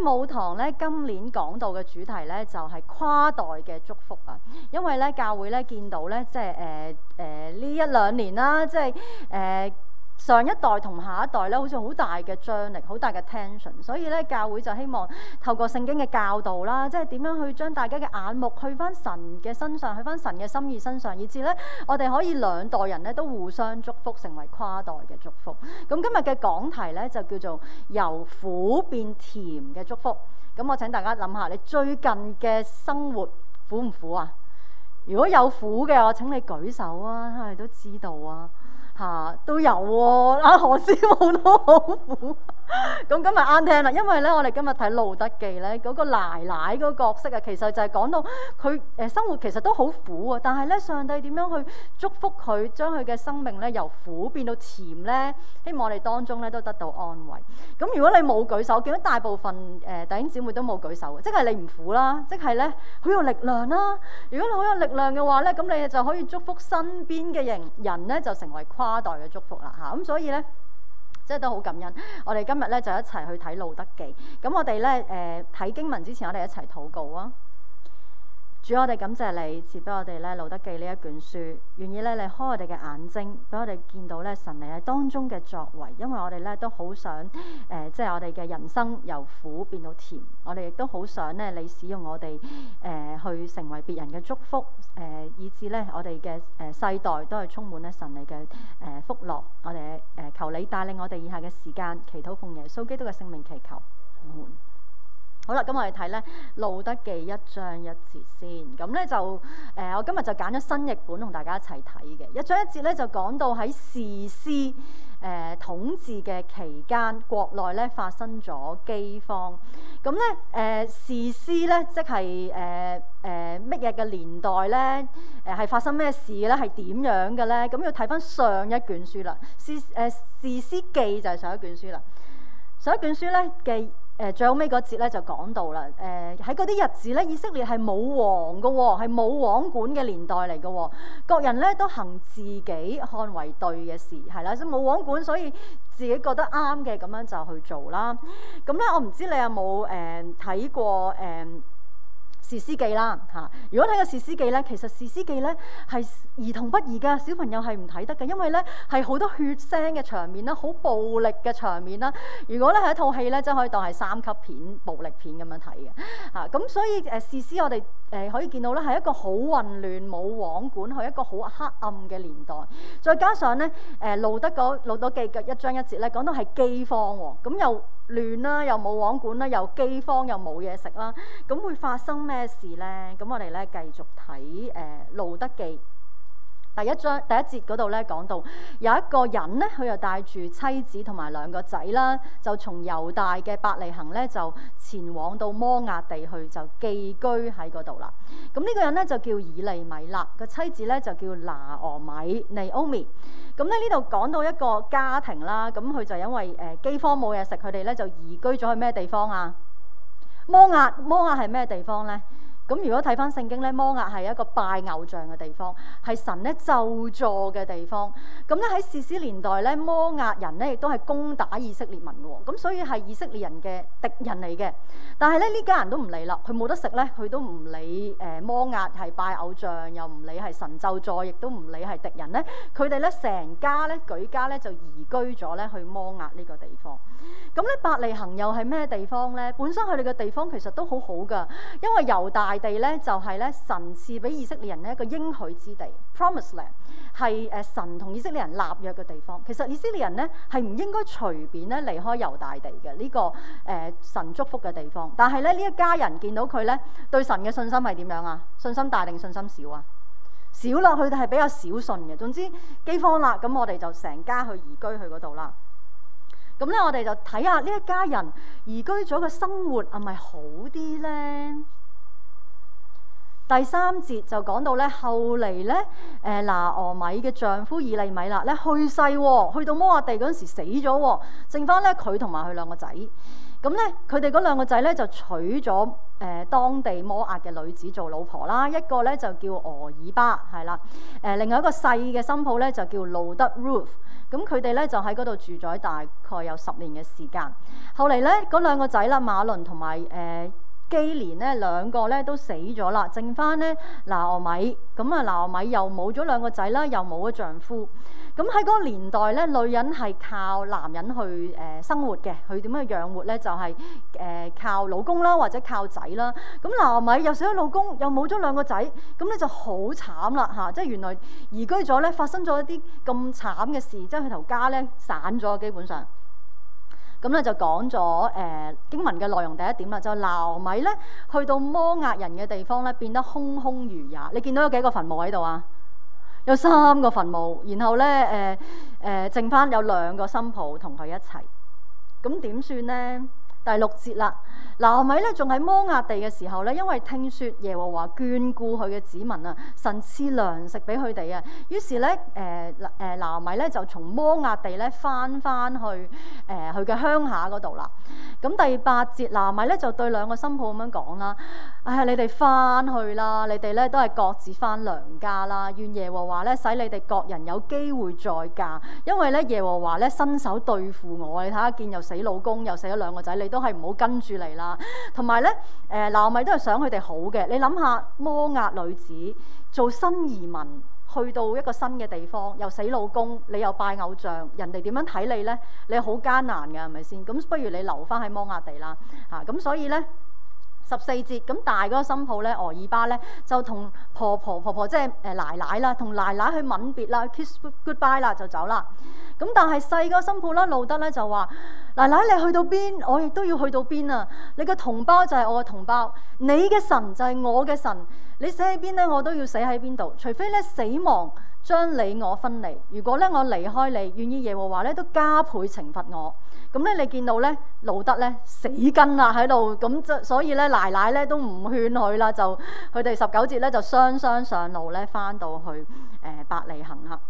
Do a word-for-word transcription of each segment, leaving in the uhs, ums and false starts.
母堂咧今年講到嘅主題咧就係跨代嘅祝福啊，因為咧教會咧見到咧即係誒誒呢一兩年啦，即係誒。呃上一代同下一代咧，好似好大嘅張力，好大嘅 tension， 所以咧教會就希望透過聖經嘅教導啦，即係點樣去將大家嘅眼目去翻神嘅身上，去翻神嘅心意身上，以至咧我哋可以兩代人咧都互相祝福，成為跨代嘅祝福。咁今日嘅講題咧就叫做由苦變甜嘅祝福。咁我請大家諗下，你最近嘅生活苦唔苦啊？如果有苦嘅，我請你舉手啊，我哋都知道啊。嚇、啊、都有喎、啊，阿何師母都好苦。咁今日啱聽啦，因為咧我哋今日睇路得記咧，嗰、那個奶奶嗰個角色啊，其實就係講到佢誒生活其實都好苦啊，但係咧上帝點樣去祝福佢，將佢嘅生命咧由苦變到甜咧？希望我哋當中咧都得到安慰。咁如果你冇舉手，見到大部分誒、呃、弟兄姊妹都冇舉手，即係你唔苦啦，即係咧好有力量啦。如果你好有力量嘅話咧，咁你就可以祝福身邊嘅人人咧，就成為跨代嘅祝福啦嚇。咁、啊、所以咧。即係都好感恩，我哋今日咧就一齊去睇路得記。咁我哋咧誒睇經文之前，我哋一齊禱告啊！主，我哋感謝你賜俾我哋咧路得記呢一卷書，願意咧你開我哋嘅眼睛，俾我哋見到咧神你喺當中嘅作為。因為我哋咧都好想誒、呃，即係我哋嘅人生由苦變到甜。我哋亦都好想咧你使用我哋誒、呃、去成為別人嘅祝福，誒、呃、以至咧我哋嘅誒世代都係充滿咧神你嘅誒福樂。我哋誒、呃、求你帶領我哋以下嘅時間，祈禱奉耶穌基督嘅聖名祈求。阿門。好啦，咁我哋睇咧路得記一章一節先。咁咧就誒、呃，我今日就揀咗新譯本同大家一齊睇嘅。一章一節咧就講到喺士師誒、呃、統治嘅期間，國內咧發生咗饑荒。咁咧誒士師咧即係誒誒乜嘢嘅年代咧？誒係發生咩事嘅咧？係點樣嘅咧？咁要睇翻上一卷書啦。士誒士師記就係上一卷書啦。上一卷書咧嘅。誒最後尾嗰節咧就講到啦，誒喺嗰啲日子咧，以色列係冇王嘅喎，係冇王管嘅年代嚟嘅喎，各人咧都行自己看為對嘅事，係啦，所以冇王管，所以自己覺得啱嘅咁樣就去做啦。咁咧，我唔知你有冇誒睇過誒？呃士師記啦嚇，如果睇個士師記咧，其實士師記咧係兒童不宜嘅，小朋友係唔睇得嘅，因為咧係好多血腥嘅場面啦，好暴力嘅場面啦。如果咧係一套戲咧，真係可以當係三級片、暴力片咁樣睇嘅嚇。咁、啊、所以誒士師我哋誒、呃、可以見到咧係一個好混亂、冇王管，係一個好黑暗嘅年代。再加上咧誒路得嗰路得記嘅一章一節咧講到係饑荒喎，咁又亂啦，又冇王管啦，又饑荒又冇嘢食啦，咁會發生咩事咧？咁我哋咧繼續睇誒路得記第一章第一節嗰度咧講到有一個人咧，佢又帶住妻子同埋兩個仔啦，就從猶大嘅伯利恆咧就前往到摩押地去，就寄居喺嗰度啦。咁呢個人咧就叫以利米勒，個妻子咧就叫拿俄米 Naomi。咁咧呢度講到一個家庭啦，咁佢就因為誒饑荒冇嘢食，佢哋咧就移居咗去咩地方啊？摩押。摩押係咩地方咧？咁如果睇翻聖經咧，摩押係一個拜偶像嘅地方，係神咧咒詛嘅地方。咁咧喺士師年代咧，摩押人咧亦都係攻打以色列民嘅喎，咁所以係以色列人嘅敵人嚟嘅。但係咧呢家人都唔理啦，佢冇得食咧，佢都唔理誒摩押係拜偶像，又唔理係神咒詛，亦都唔理係敵人咧。佢哋咧成家咧舉家咧就移居咗咧去摩押呢個地方。咁咧伯利恆又係咩地方咧？本身佢哋嘅地方其實都好好㗎，因為猶大地咧就係咧神賜俾以色列人咧一個應許之地 ，Promised Land 係誒神同以色列人立約嘅地方。其實以色列人咧係唔應該隨便咧離開猶大地嘅呢、這個誒、呃、神祝福嘅地方。但係咧呢一家人見到佢咧對神嘅信心係點樣啊？信心大定信心少啊？少啦，佢哋係比較少信嘅。總之饑荒啦，咁我哋就成家去移居去嗰度啦。咁咧，我哋就睇下呢一家人移居咗嘅生活係咪好啲咧？第三節就講到咧，後嚟咧，誒拿俄米嘅丈夫以利米勒咧去世喎，去到摩押地嗰陣時死咗喎，剩翻咧佢同埋佢兩個仔。咁咁咧佢哋嗰兩個仔咧就娶咗誒、呃、當地摩押嘅女子做老婆啦，一個咧就叫俄爾巴，係啦，誒、呃、另外一個細嘅新抱咧就叫路德 Ruth。咁佢哋咧就喺嗰度住咗大概有十年嘅時間。後嚟咧嗰兩個仔啦，馬倫同埋誒基連咧兩個咧都死咗啦，剩翻咧拿俄米。咁啊拿俄米又冇咗兩個仔啦，又冇咗丈夫。咁喺嗰個年代咧，女人係靠男人去誒、呃、生活嘅，佢點樣養活咧？就係、是、誒、呃、靠老公啦，或者靠仔啦。咁拿俄米又死咗老公，又冇咗兩個仔，咁咧就好慘啦嚇！即係原來移居咗咧，發生咗一啲咁慘嘅事，即係佢頭家咧散咗，基本上。咁咧就講咗誒經文嘅內容第一點啦，就係拿俄米咧去到摩押人嘅地方咧，變得空空如也。你見到有幾個墳墓喺度啊？有三個墳墓，然後咧誒誒剩翻有兩個新抱同佢一齊，咁點算呢？第六節啦，拿俄米咧仲喺摩押地嘅時候咧，因為聽說耶和華眷顧佢嘅子民啊，神賜糧食俾佢哋啊，於是咧誒誒拿俄米咧就從摩押地咧翻翻去誒佢嘅鄉下嗰度啦。咁第八節拿俄米咧就對兩個新抱咁樣講啦：唉、哎，你哋翻去啦，你哋咧都係各自翻娘家啦。願耶和華咧使你哋各人有機會再嫁，因為咧耶和華咧伸手對付我。你睇下見又死老公，又死咗兩個仔，你都係唔好跟住嚟啦。同埋咧，誒拿俄米都係想佢哋好嘅。你諗下，摩押女子做新移民，去到一個新嘅地方，又死老公，你又拜偶像，人哋點樣睇你呢？你好艱難嘅，係咪先？咁不如你留翻喺摩押地啦。嚇、啊，咁所以呢，十四節咁大嗰個新抱咧，俄爾巴咧就同婆婆婆婆即係誒奶奶啦，同奶奶去吻別啦 ，kiss goodbye 啦，就走啦。咁但係細個新抱啦，路德咧就話：奶奶你去到邊，我亦都要去到邊啊！你嘅同胞就係我嘅同胞，你嘅神就係我嘅神，你死喺邊咧，我都要死喺邊度，除非咧死亡將你我分離。如果咧我離開你，願意耶和華咧都加倍懲罰我。咁咧你見到咧路德咧死跟啦喺度，咁就所以咧奶奶咧都唔勸佢啦，就佢哋十九節咧就雙雙上路咧翻到去誒、呃、伯利恆啦。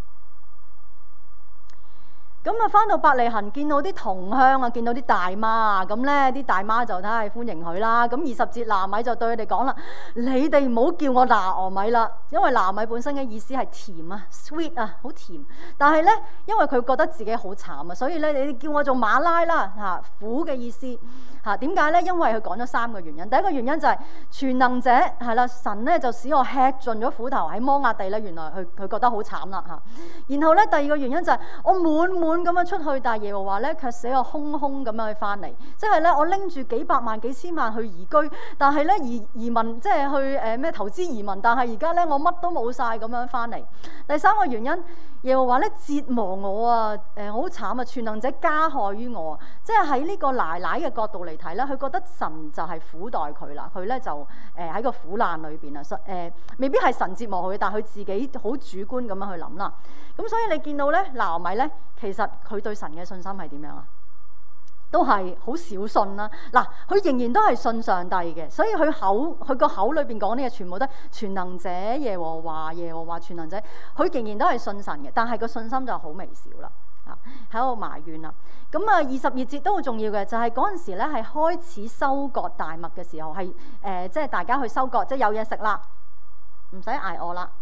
咁啊，翻到伯利恆，見到啲同鄉啊，見到啲大媽啊，咁咧啲大媽就睇下歡迎佢啦。咁二十節拿米就對佢哋講啦：你哋唔好叫我拿俄米啦，因為拿米本身嘅意思係甜啊 ，sweet 啊，好甜。但係咧，因為佢覺得自己好慘啊，所以咧你叫我做馬拉啦，嚇、啊、苦嘅意思嚇。點解咧？因為佢講咗三個原因。第一個原因就係、是、全能者係啦，神咧就使我吃盡咗苦頭喺摩押地咧，原來佢佢覺得好慘啦嚇。然後咧第二個原因就係、是、我滿滿咁樣出去，但係耶和華咧卻使我空空咁樣去翻嚟，即係咧我拎住幾百萬幾千萬去移居，但係咧移移民即係去誒咩、呃、投資移民，但係而家咧我乜都冇晒咁樣翻嚟。第三個原因，耶和華咧折磨我啊，誒好慘啊，全能者加害於我，即係喺呢個奶奶嘅角度嚟睇咧，佢覺得神就係苦待佢啦，佢咧就誒喺、呃、個苦難裏邊啊，誒、呃、未必係神折磨佢，但係佢自己好主觀咁樣去諗啦。咁所以你見到咧拿俄米咧，其實佢對神嘅信心係點樣啊？都係好小信啦。嗱，佢仍然都係信上帝嘅，所以佢口佢個口裏邊講啲嘢全部都係全能者耶和華，耶和華全能者，佢仍然都係信神嘅，但係個信心就好微小啦，啊喺度埋怨啦。咁啊，二十二節都好重要嘅，就係嗰陣時咧係開始收割大麥嘅時候，係誒即係大家去收割，即係有嘢食啦，唔使捱餓啦。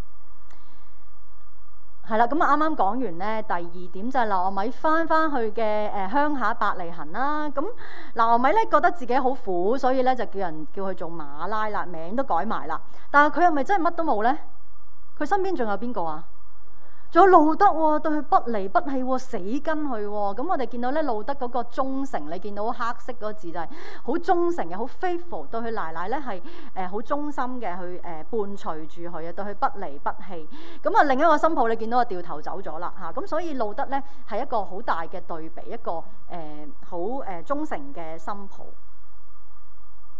係啦，咁啊啱啱講完咧，第二點就係拿俄米翻翻去嘅誒鄉下伯利恆啦。咁拿俄米咧覺得自己好苦，所以咧就叫人叫佢做馬拉啦，名都改埋啦。但係佢係咪真係乜都冇咧？佢身邊仲有邊個啊？仲有路德喎，對佢不離不棄喎，死跟佢喎。咁我哋見到咧路德嗰個忠誠，你見到黑色嗰個字就係好忠誠嘅，好 faithful，對佢奶奶咧係誒好忠心嘅，去誒伴隨住佢啊，對佢不離不棄。咁啊另一個新抱你見到啊掉頭走咗啦嚇，咁所以路德咧係一個好大嘅對比，一個誒好誒忠誠嘅新抱。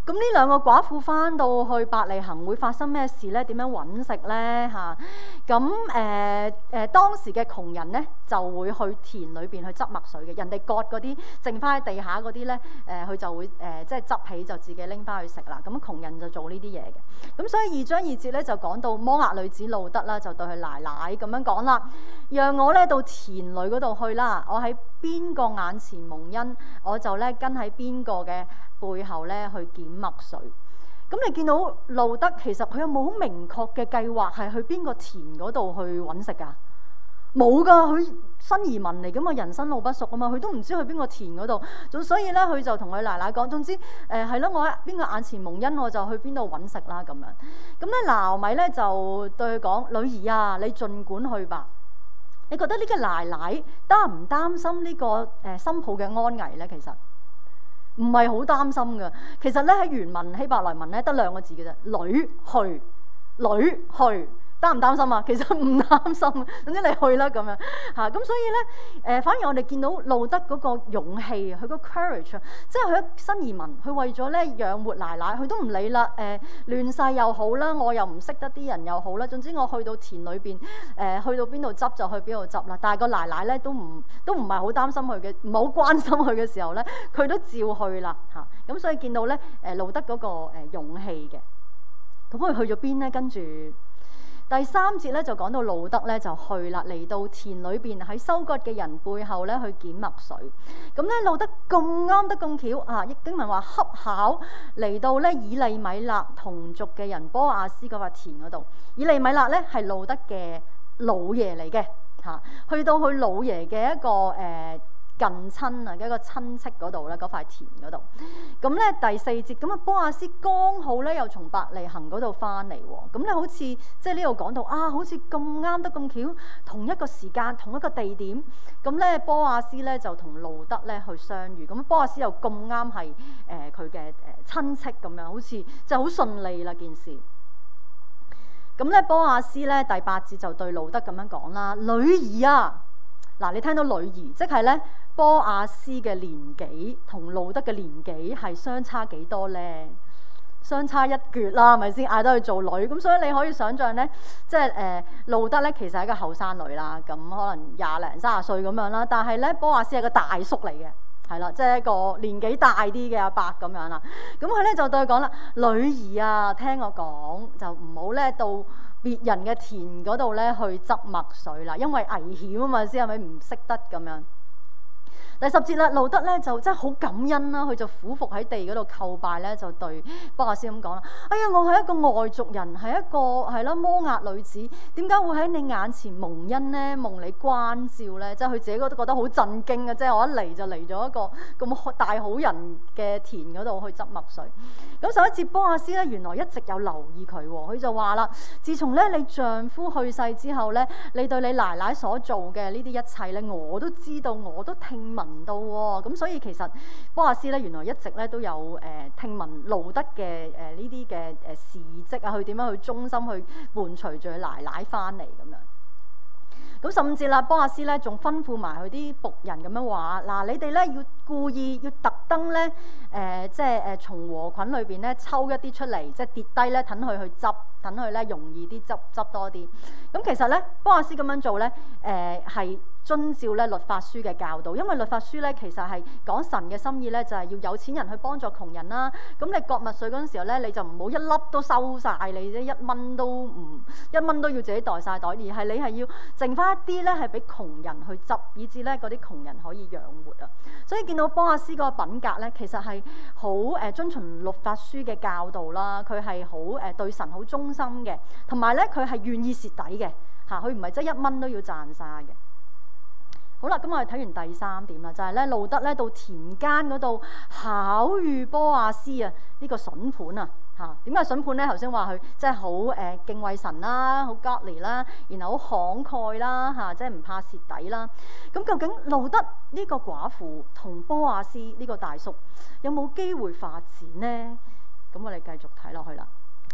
咁呢兩個寡婦翻到去伯利恆會發生咩事咧？點樣揾食咧？嚇，咁誒誒當時嘅窮人咧就會去田裏邊去執麥穗嘅，人哋割嗰啲剩翻喺地下嗰啲咧，誒、呃、佢就會誒、呃、即係執起就自己拎翻去食啦。咁窮人就做呢啲嘢嘅。咁所以二章二節咧就講到摩押女子路得啦，就對佢奶奶咁樣講啦：讓我咧到田裏嗰度去啦，我喺邊個眼前蒙恩，我就咧跟喺邊個嘅背後咧去撿麥穗。咁你見到路得其實佢有冇好明確嘅計劃係去邊個田嗰度去揾食㗎？冇㗎，佢新移民嚟㗎嘛，人生路不熟啊嘛，佢都唔知去邊個田嗰度。咁所以咧，佢就同佢奶奶講，總之誒係咯，我喺邊個眼前蒙恩，我就去邊度揾食啦咁樣。咁咧，拿俄米咧就對佢講：女兒啊，你盡管去吧。你覺得呢個奶奶擔唔擔心呢個誒新抱嘅安危咧？其實唔係好擔心㗎。其實咧喺原文希伯來文咧得兩個字嘅啫，女去，女去。擔唔擔心啊？其實唔擔心，總之你去啦咁樣嚇。咁、啊、所以咧，誒、呃、反而我哋見到路得嗰個勇氣，佢個 courage，即係佢新移民，佢為咗咧養活奶奶，佢都唔理啦。誒、呃、亂世又好啦，我又唔識得啲人又好啦。總之我去到田裏邊，誒、呃、去到邊度執就去邊度執啦。但係個奶奶咧都唔都唔係好擔心佢嘅，唔係好關心佢嘅時候咧，佢都照去啦嚇。咁、啊、所以見到咧，誒路得嗰個誒勇氣嘅。咁佢去咗邊咧？跟住。第三節咧就講到路得咧就去啦，嚟到田裏邊喺收割嘅人背後咧去撿麥穗。咁咧路得咁啱得咁巧啊！經文話恰巧嚟到咧以利米勒同族嘅人波亞斯嗰塊田嗰度。以利米勒咧係路得嘅老爺嚟嘅嚇，去到佢老爺嘅一個誒。呃近親啊嘅一個親戚嗰度咧，嗰塊田嗰度。咁咧第四節咁啊，波亞斯剛好咧又從伯利恆嗰度翻嚟喎。咁咧好似即係呢度講到啊，好似咁啱得咁巧，同一個時間同一個地點。咁咧波亞斯咧就同路得咧去相遇。咁波亞斯又咁啱係誒佢嘅誒親戚咁樣，好似即係好順利啦件事。咁咧波亞斯咧第八節就對路得咁樣講啦：女兒啊！嗱，你聽到女兒，即係咧波亞斯嘅年紀同路得嘅年紀係相差幾多咧？相差一橛啦，係咪先？嗌得佢做女，咁所以你可以想象咧，即係誒路得咧其實係一個後生女啦，咁可能廿零三十歲咁樣啦，但係咧波亞斯係個大叔嚟嘅，係啦，即係一個年紀大啲嘅阿伯咁樣啦。咁佢咧就對佢講啦：女兒啊，聽我講，就唔好咧到別人嘅田嗰度咧去執麥穗啦，因為危險啊嘛，先係咪唔識得咁樣？第十節啦，路得咧就真係好感恩啦，佢就俯伏喺地嗰度叩拜咧，就對波亞斯咁講啦：哎呀，我係一個外族人，係一個係啦摩押女子，點解會喺你眼前蒙恩咧，蒙你關照咧？即係佢自己都覺得好震驚嘅，即係我一嚟就嚟咗一個咁大好人嘅田嗰度去執麥穗。咁上一節波亞斯咧，原來一直有留意佢，佢就話啦：自從咧你丈夫去世之後咧，你對你奶奶所做嘅呢啲一切咧，我都知道，我都聽聞到喎。咁所以其實波亞斯咧，原來一直咧都有誒、呃、聽聞路得嘅誒呢啲嘅誒事蹟啊，佢點樣去忠心去伴隨住佢奶奶翻嚟咁樣。咁甚至啦，波亞斯咧仲吩咐埋佢啲僕人咁樣話：嗱，你哋咧要故意要特登咧誒，即係誒從禾捆裏邊咧抽一啲出嚟，即係跌低咧，等佢去執，等佢咧容易啲執執多啲。咁其實咧，波亞斯咁樣做咧，誒、呃、係遵照咧律法書嘅教導，因為律法書咧其實係講神嘅心意咧，就係、是、要有錢人去幫助窮人啦。咁你割麥穗嗰陣時候咧，你就唔好一粒都收晒，你啫一蚊都唔一蚊都要自己袋晒袋，而係你係要剩翻一啲咧係俾窮人去執，以至咧嗰啲窮人可以養活啊。所以見到波亞斯嗰個品格咧，其實係好誒遵循律法書嘅教導啦，佢係好誒對神好忠心嘅，同埋咧佢係願意蝕底嘅嚇，佢唔係即係一蚊都要賺晒嘅。好啦，咁我哋睇完第三點啦，就係咧路得咧到田間嗰度巧遇波亞斯啊，呢個筍盤啊嚇，點解筍盤咧？頭先話佢即係好誒敬畏神啦，好 godly 啦，然後好慷慨啦嚇，即係唔怕蝕底啦。咁究竟路得呢個寡婦同波亞斯呢個大叔有冇機會發展呢？咁我哋繼續睇落去啦。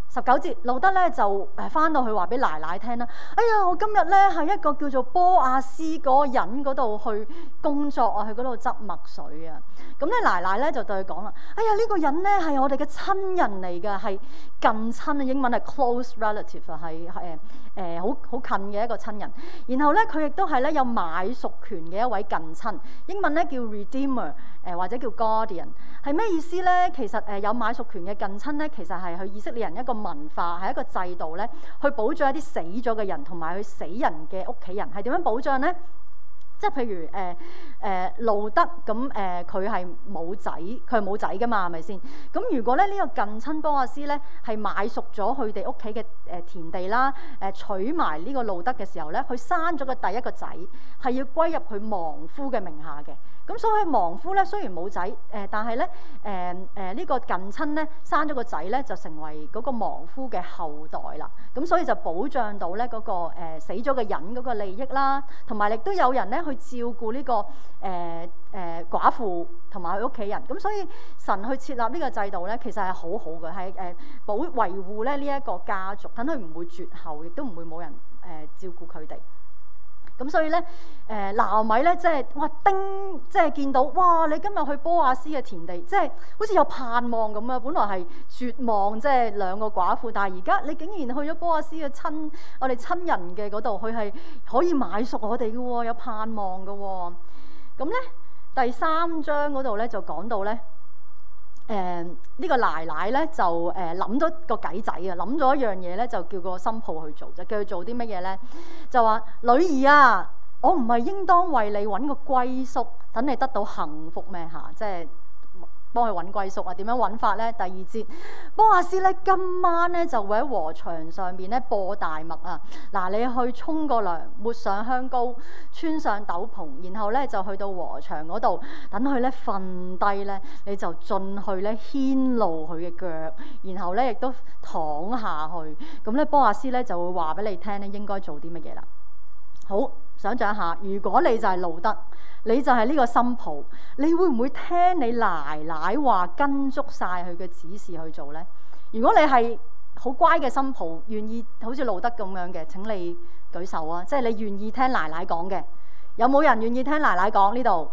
十九節，路德咧就誒翻到去話俾奶奶聽啦。哎呀，我今日咧喺一個叫做波亞斯嗰個人嗰度去工作啊，去嗰度執麥水啊。咁咧奶奶咧就對佢講啦：哎呀，呢個人咧係我哋嘅親人嚟㗎，係近親啊，英文係 close relative 啊，係誒誒好好近嘅一個親人。然後咧佢亦都係咧有買贖權嘅一位近親，英文咧叫 redeemer 誒或者叫 guardian， 係咩意思咧？其實誒有買贖權嘅近親咧，其實係去以色列人一個文化，係一個制度咧，去保障一啲死咗嘅人同埋佢死人嘅屋企人，係點樣保障咧？即係譬如誒誒路德咁誒，佢係冇仔，佢係冇仔噶嘛，係咪先？咁如果咧呢、這個近親波亞斯咧係買贖咗佢哋屋企嘅誒田地啦，誒、呃、娶埋呢個路德嘅時候咧，佢生咗嘅第一個仔係要歸入佢亡夫嘅名下嘅。咁所以亡夫咧雖然冇仔，誒、呃、但係咧誒誒呢個近親咧生咗個仔咧就成為嗰個亡夫嘅後代啦。咁所以就保障到咧嗰、那個、呃、死咗嘅人嗰個利益啦，同埋亦都有人咧去照顧呢、這個誒誒、呃呃、寡婦同埋佢屋企人。咁所以神去設立呢個制度咧，其實係好好嘅，係誒、呃、保維護咧呢一個家族，等佢唔會絕後，亦都唔會冇人誒、呃、照顧佢哋。咁所以咧，誒拿俄米咧，即係哇叮，即係見到哇！你今日去波亞斯嘅田地，即係好似有盼望咁啊！本來係絕望，即係兩個寡婦，但係而家你竟然去咗波亞斯嘅親，我哋親人嘅嗰度，佢係可以買贖我哋嘅喎，有盼望嘅喎。咁咧第三章嗰度咧就講到咧。誒、呃這個、呢個奶奶咧就誒諗咗個計仔啊，諗咗一樣嘢咧，就叫個新抱去做，就叫佢做啲乜嘢咧？就話女兒啊，我唔係應當為你揾個歸宿，等你得到幸福咩嚇？即係幫佢揾歸宿啊？點樣揾法咧？第二節，波亞斯咧今晚咧就會喺禾場上邊咧播大麥啊！嗱，你去沖個涼，抹上香膏，穿上斗篷，然後咧就去到禾場嗰度，等佢咧瞓低咧，你就進去咧牽露佢嘅腳，然後咧亦都躺下去。咁咧波亞斯咧就會話俾你聽咧應該做啲乜嘢啦。好，想像一下，如果你就係路德，你就係呢個新抱，你會唔會聽你奶奶話跟足晒佢嘅指示去做呢？如果你係好乖嘅新抱，願意好似路德咁樣嘅，請你舉手啊！即係你願意聽奶奶講嘅，有冇人願意聽奶奶講呢度？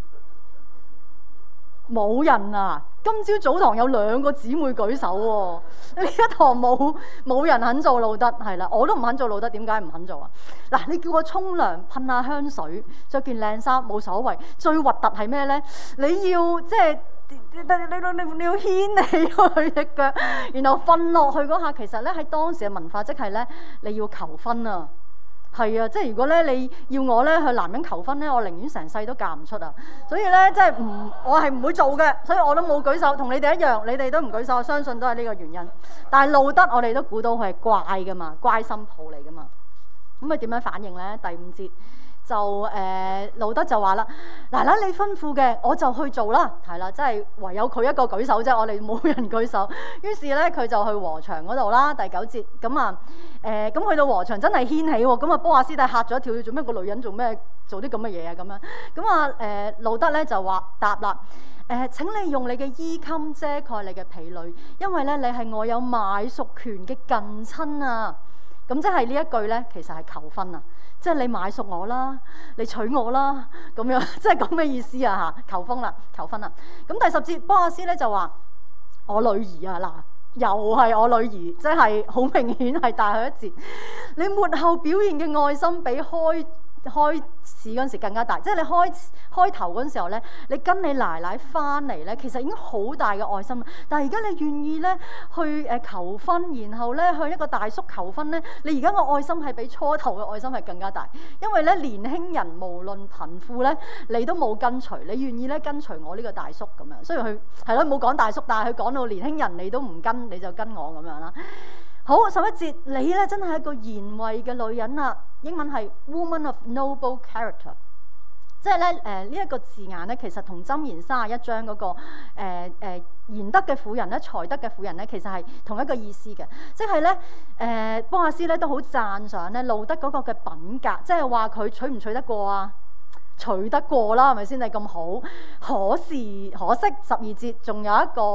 冇人啊！今朝早堂有兩個姊妹舉手喎、啊，呢一堂冇冇人肯做路德，係啦，我都唔肯做路德，點解唔肯做啊？嗱，你叫我沖涼噴下香水，着件靚衫冇所謂，最核突係咩咧？你要即係你你你你要牽起佢隻腳，然後瞓落去嗰下，其實咧喺當時嘅文化即係咧你要求婚啊！係啊，即係如果咧你要我咧去男人求婚咧，我寧願成世都嫁唔出啊！所以咧，即係唔，我係唔會做嘅，所以我都冇舉手，同你哋一樣，你哋都唔舉手，我相信都係呢個原因。但係路德，我哋都估到佢係乖噶嘛，乖心抱嚟噶嘛。咁佢點樣反應咧？第五節就誒、呃、路德就話啦：奶奶你吩咐嘅，我就去做啦。係啦，即係唯有佢一個舉手啫，我哋冇人舉手。於是咧，佢就去禾場嗰度啦。第九節咁啊。誒咁、呃、去到禾場真係掀起喎，咁啊波亞斯就嚇咗一跳，要做咩個女人做咩做啲咁嘅嘢啊咁樣，咁啊誒路德咧就話答啦，誒、呃、請你用你嘅衣襟遮蓋你嘅婢女，因為咧你係我有買贖權嘅近親啊，咁即係呢一句咧其實係求婚啊，即係你買贖我啦，你娶我啦，咁樣即係咁嘅意思啊嚇，求婚啦，求婚啦，咁第十節波亞斯咧就話我女兒啊嗱。又係我女兒，即係好明顯係大佢一截。你末後表現嘅愛心比開開始嗰陣時更加大，即係你開開頭嗰陣時候咧，你跟你奶奶翻嚟咧，其實已經好大嘅愛心。但係而家你願意咧去誒求婚，然後咧向一個大叔求婚咧，你而家個愛心係比初頭嘅愛心係更加大，因為咧年輕人無論貧富咧，你都冇跟隨，你願意咧跟隨我呢個大叔咁樣。雖然佢係咯冇講大叔，但係佢講到年輕人你都唔跟，你就跟我咁樣啦。好，十一節，你咧真係一個賢惠嘅女人啊！英文係 woman of noble character， 即係咧誒呢一個字眼咧，其實同箴言三十一章嗰、那個誒誒賢德嘅婦人咧、才德嘅婦人咧，其實係同一個意思嘅，即係咧誒波亞斯咧都好讚賞咧路德嗰個嘅品格，即係話佢娶唔娶得過啊？娶得過啦，係咪先？你咁好，可是可惜十二節仲有一個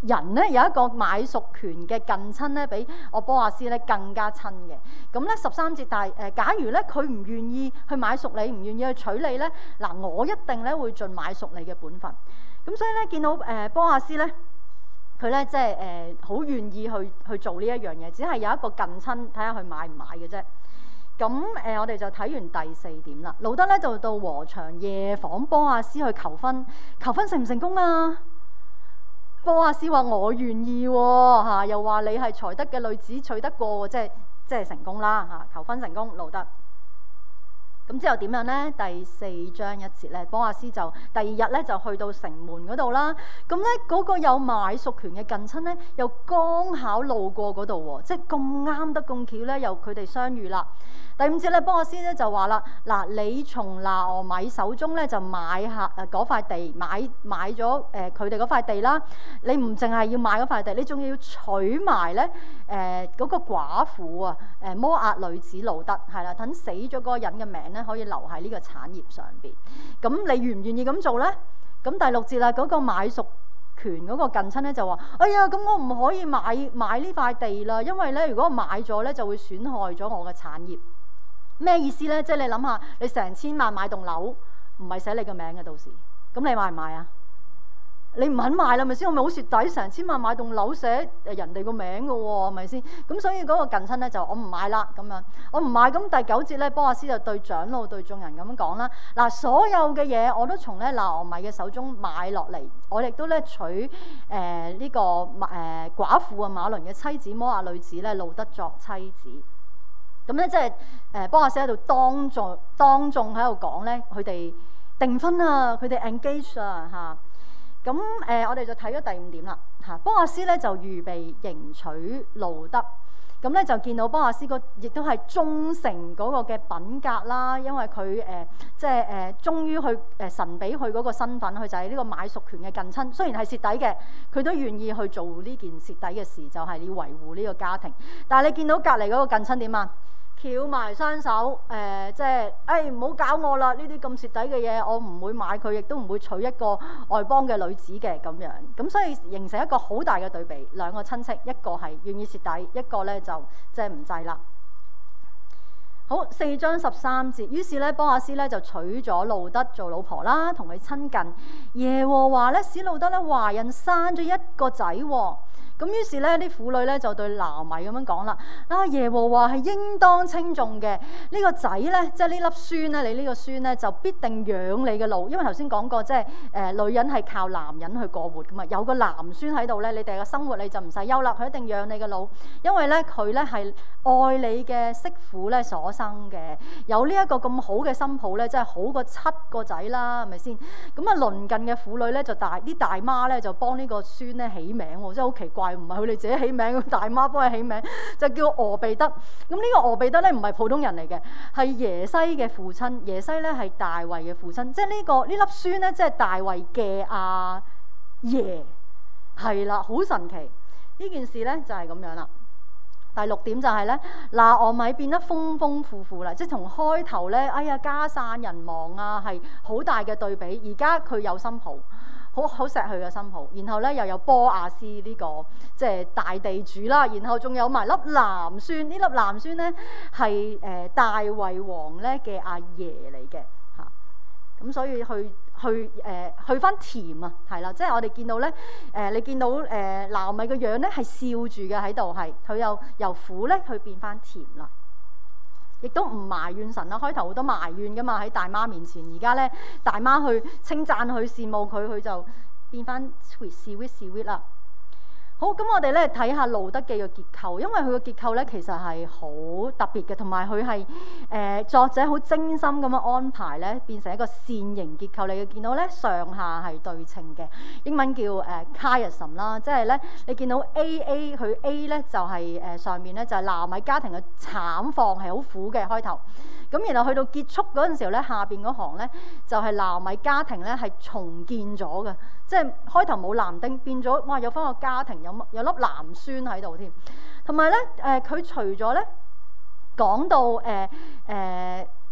人咧有一個買贖權嘅近親咧，比我波亞斯咧更加親嘅。咁咧十三節，但係誒，假如咧佢唔願意去買贖你，唔願意去娶你咧，嗱我一定咧會盡買贖你嘅本分。咁所以咧見到誒、呃、波亞斯咧，佢咧即係誒好願意去去做呢一樣嘢，只係有一個近親睇下佢買唔買嘅啫。咁誒、呃，我哋就睇完第四點啦。路得咧就到禾場夜訪波亞斯去求婚，求婚成唔成功啊？波亞斯話我願意喎、哦啊、又話你係才德嘅女子，娶得過，即係即係成功啦嚇、啊，求婚成功，路得。咁之後點樣呢？第四章一節咧，波亞斯就第二日咧就去到城門嗰度啦。咁咧嗰個有買贖權嘅近親咧，又剛巧路過嗰度喎，即係咁啱得咁巧咧，又佢哋相遇啦。第五節咧，波亞斯咧就話啦：嗱，你從拿俄米手中咧就買下誒嗰塊地，買買咗誒佢哋嗰塊地啦。你唔淨係要買嗰塊地，你仲要娶埋咧誒嗰個寡婦啊，誒摩押女子路得，係啦，等死咗嗰個人嘅名咧可以留喺呢個產業上邊。咁你願唔願意咁做咧？咁第六節啦，嗰個買贖權嗰個近親咧就話：哎呀，咁我唔可以買買呢塊地啦，因為咧如果我買咗咧就會損害咗我嘅產業。咩意思咧？即係你諗下，你成千萬買棟樓，唔係寫你個名嘅，到時咁你買唔買啊？你唔肯買啦，咪先？我咪好蝕底，成千萬買棟樓寫誒人哋個名嘅喎，係咪先？咁所以嗰個近親咧就我唔買啦，咁樣我唔買。咁第九節咧，波亞斯就對長老對眾人咁樣講啦。嗱，所有嘅嘢我都從咧拿俄米嘅手中買落嚟，我亦都咧娶誒呢、呃這個誒、呃、寡婦啊馬倫嘅妻子摩押女子咧路得作妻子。咁咧即係誒波亞斯喺度當眾當眾喺度講咧，佢哋訂婚啊，佢哋 engage 啊嚇。咁誒、呃、我哋就睇咗第五點啦嚇。波亞斯咧就預備迎娶路得，咁咧就見到波亞斯個亦都係忠誠嗰個嘅品格啦，因為佢誒即係誒終於去誒、呃、神俾佢嗰個身份，佢就係呢個買贖權嘅近親。雖然係蝕底嘅，佢都願意去做呢件蝕底嘅事，就係、是、要維護呢個家庭。但係你見到隔離嗰個近親點啊？翹埋雙手，誒、呃，即係，誒，唔好搞我啦！呢啲咁蝕底嘅嘢，我唔會買佢，亦都唔會娶一個外邦嘅女子嘅咁樣。咁所以形成一個好大嘅對比，兩個親戚，一個係願意蝕底，一個咧就即係唔制啦。好，四章十三節，於是咧，波亞斯咧就娶咗路得做老婆啦，同佢親近。耶和華咧使路得咧懷孕生咗一個仔喎。咁於是咧，啲婦女咧就對拿俄米咁樣講啦：啊，耶和華係應當稱頌嘅，呢、這個仔咧，即係呢粒孫咧，你呢個孫咧就必定養你嘅路。因為頭先講過，即係誒、呃、女人係靠男人去過活噶嘛，有個男孫喺度咧，你哋嘅生活你就唔使憂啦，佢一定養你嘅路。因為咧佢咧係愛你嘅媳婦咧所生嘅，有呢一個咁好嘅新抱咧，真係好過七個仔啦，係咪先？咁啊，鄰近嘅婦女咧就大啲大媽咧就幫呢個孫咧起名喎，真係好奇怪。唔係佢哋自己起名，大媽幫佢起名，就叫俄備德。咁呢個俄備德咧唔係普通人嚟嘅，係耶西嘅父親。耶西咧係大衛嘅父親，即係、這個、呢個呢粒孫咧，即係大衛嘅阿爺，係啦，好神奇。呢件事咧就係、是、咁樣啦。第六點就係咧，拿俄米變得豐豐富富啦，即係從開頭咧，哎呀家散人亡啊，係好大嘅對比。而家佢有新抱。好好錫佢嘅新抱，然後咧又有波亞斯呢、這個即係大地主啦，然後仲有埋粒男孫，呢粒男孫咧係誒大衛王咧嘅阿爺嚟嘅嚇，咁、啊、所以去去誒、呃、去翻甜啊，係啦，即係我哋見到咧誒、呃，你見到誒拿俄米嘅樣咧係笑住嘅喺度，係佢又由苦咧去變翻甜啦。亦都唔埋怨神啦，開頭好多埋怨噶嘛喺大媽面前，而家咧大媽去稱讚佢、羨慕佢，佢就變翻 sweet sweet sweet 啦。好，咁我哋咧睇下路得記嘅結構，因為佢嘅結構咧其實係好特別嘅，同埋佢係誒作者好精心咁樣安排咧，變成一個線形結構。你見到咧上下係對稱嘅，英文叫誒 chiasm 啦，即係咧你見到 A A 佢 A 咧就係、是、誒、呃、上面咧就係拿俄米家庭嘅慘況係好苦嘅開頭，咁然後去到結束嗰陣時候咧，下邊嗰行咧就係拿俄米家庭咧係重建咗嘅。即係開頭冇男丁，變咗哇有翻個家庭，有有粒男孫喺度添。同埋咧誒，佢、呃、除咗咧講到誒誒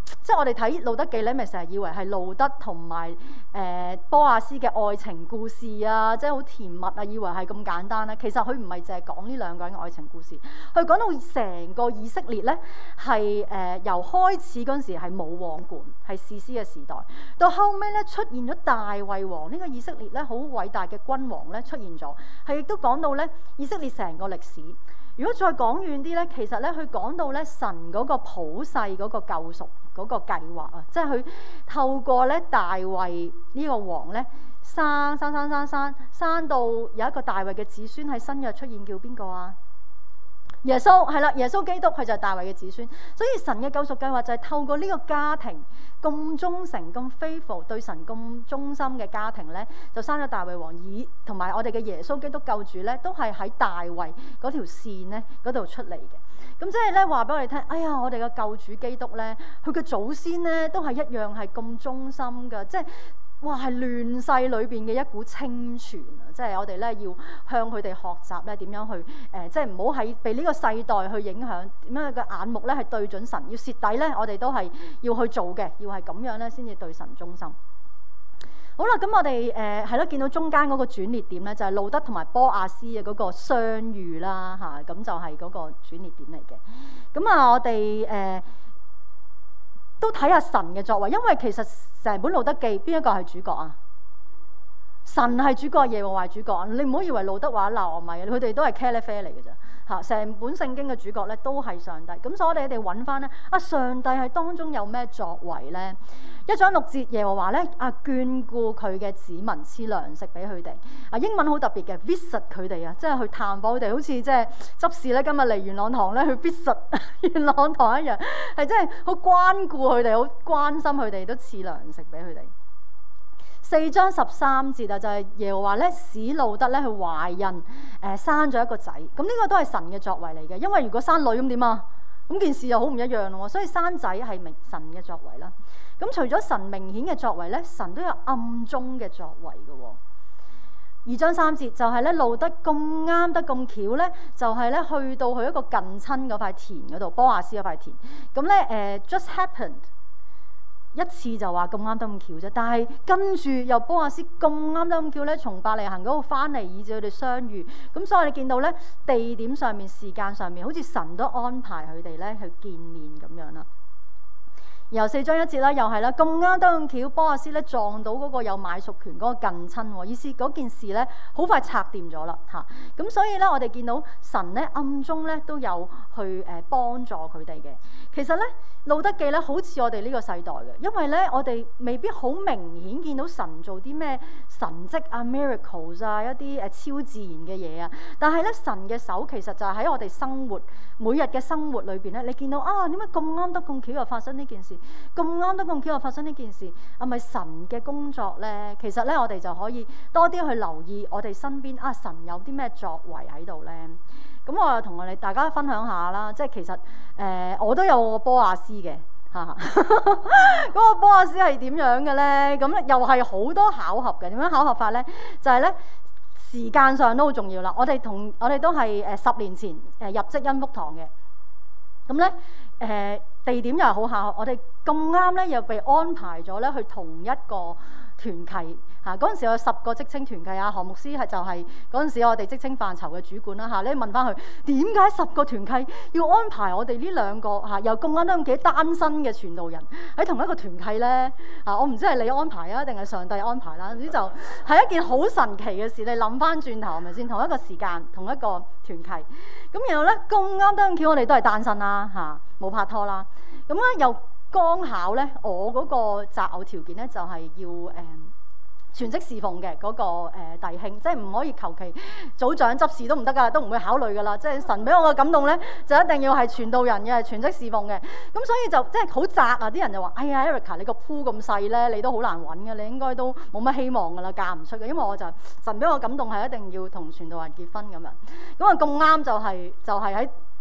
即係我哋睇路得記咧，咪成日以為係路得同埋誒波亞斯嘅愛情故事啊，即係好甜蜜啊，以為係咁簡單咧。其實佢唔係淨係講呢兩個人嘅愛情故事，佢講到成個以色列咧係誒由開始嗰陣時係冇王管，係士師嘅時代，到後尾咧出現咗大衛王呢、這個以色列咧好偉大嘅君王咧出現咗，係亦都講到咧以色列成個歷史。如果再講遠啲咧，其實咧佢講到咧神嗰個普世嗰個救贖嗰個計劃啊，即係佢透過咧大衛呢個王咧生生生生生生到有一個大衛嘅子孫喺新約出現，叫邊個啊？耶穌係啦，耶穌基督佢就係大衛嘅子孫，所以神嘅救贖計劃就係透過呢個家庭咁忠誠、咁 faithful 對神咁忠心嘅家庭咧，就生咗大衛王，以同埋我哋嘅耶穌基督救主咧，都係喺大衛嗰條線咧嗰度出嚟嘅。咁即係咧話俾我哋聽，哎呀，我哋嘅救主基督咧，佢嘅祖先咧都係一樣係咁忠心㗎，即係。哇！係亂世裏邊嘅一股清泉啊！即係我哋咧要向佢哋學習咧點樣去誒、呃，即係唔好喺被呢個世代去影響，點樣嘅眼目咧係對準神，要蝕底咧，我哋都係要去做嘅，要係咁樣咧先至對神忠心。好啦，咁我哋誒係咯，見到中間嗰個轉捩點咧，就係、是、路得同埋波亞斯嘅嗰個相遇啦，嚇、啊、咁就係嗰個轉捩點嚟嘅。咁啊，我哋誒。呃都睇下神嘅作為，因為其實成本路得記邊一個係主角啊？神係主角，耶和華主角。你唔好以為路得話鬧我咪，佢哋都係茄喱啡嚟嘅咋嚇。成本聖經嘅主角咧都係上帝。咁所以我哋一定揾翻咧啊，上帝係當中有咩作為咧？一章六節，耶和華咧啊眷顧佢嘅子民，賜糧食俾佢哋。啊英文好特別嘅 visit 佢哋啊，即係去探訪佢哋，好似即係執事咧今日嚟元朗堂咧去 visit 元朗堂一樣，係真係好關顧佢哋，好關心佢哋，都賜糧食俾佢哋。四章十三節啊，就係、是、耶和華咧使路得咧去懷孕，誒、呃、生咗一個仔。咁呢個都係神嘅作為嚟嘅，因為如果生女咁點啊？咁件事又好唔一樣咯。所以生仔係明神嘅作為啦。咁除咗神明顯嘅作為咧，神都有暗中嘅作為嘅。二章三節就係咧路得咁啱得咁巧咧，就係、是、咧去到佢一個近親嗰塊田嗰度，波亞斯嗰塊田。咁咧誒 just happened。一次就話咁啱得咁巧啫，但係跟住又波亞斯咁啱得咁巧咧，從伯利恆嗰度翻嚟，以至佢哋相遇。咁所以你見到咧地點上面、時間上面，好似神都安排佢哋咧去見面咁樣啦。然後四章一節啦，又係啦，咁啱得咁巧，波亞斯咧撞到嗰個有買贖權嗰個近親喎，意思嗰件事咧好快拆掂咗啦嚇。咁所以咧，我哋見到神咧暗中咧都有去誒幫助佢哋嘅。其實咧路得記咧好似我哋呢個世代嘅，因為咧我哋未必好明顯見到神做啲咩神蹟啊、miracles 啊、一啲誒超自然嘅嘢啊。但係咧神嘅手其實就係喺我哋生活每日嘅生活裏邊咧，你見到啊點解咁啱得咁巧又發生呢件事？咁啱得咁巧又發生呢件事，係咪神嘅工作咧？其實咧，我哋就可以多啲去留意我哋身邊啊，神有啲咩作為喺度咧？咁我又同我哋大家分享下啦，即係其實誒、呃，我都有個波亞斯嘅嚇，嗰個波亞斯係點樣嘅咧？咁咧又係好多巧合嘅，點樣巧合法咧？就係、是、咧時間上都好重要啦。我哋同我哋都係誒十年前誒入職恩福堂嘅，咁咧誒。地點又係好巧合，我哋咁啱咧又被安排咗咧去同一個團契嚇。嗰、啊、陣時有十個職青團契啊，何牧師係就係嗰陣時我哋職青範疇嘅主管啦嚇、啊。你問翻佢點解十個團契要安排我哋呢兩個嚇、啊？又咁啱得咁幾單身嘅傳道人喺同一個團契咧嚇、啊？我唔知係你安排啊，定係上帝安排啦。總之就係一件好神奇嘅事。你諗翻轉頭係咪先？同一個時間，同一個團契。咁然後咧咁啱得咁巧，我哋都係單身啦嚇，冇、啊、拍拖啦。咁咧又剛巧咧，我嗰個擇偶條件咧就係、是、要誒、呃、全職侍奉嘅嗰、那個、呃、弟兄，即係唔可以求其組長執事都唔得噶，都唔會考慮噶啦。即係神俾我嘅感動咧，就一定要係傳道人嘅全職侍奉嘅。咁所以就即係好窄啊！啲人就話：哎呀 ，Erica， 你個鋪咁細咧，你都好難揾嘅，你應該都冇乜希望噶啦，嫁唔出嘅。因為我就神俾我感動係一定要同傳道人結婚咁樣。咁啊咁啱就係、是、就係、是、喺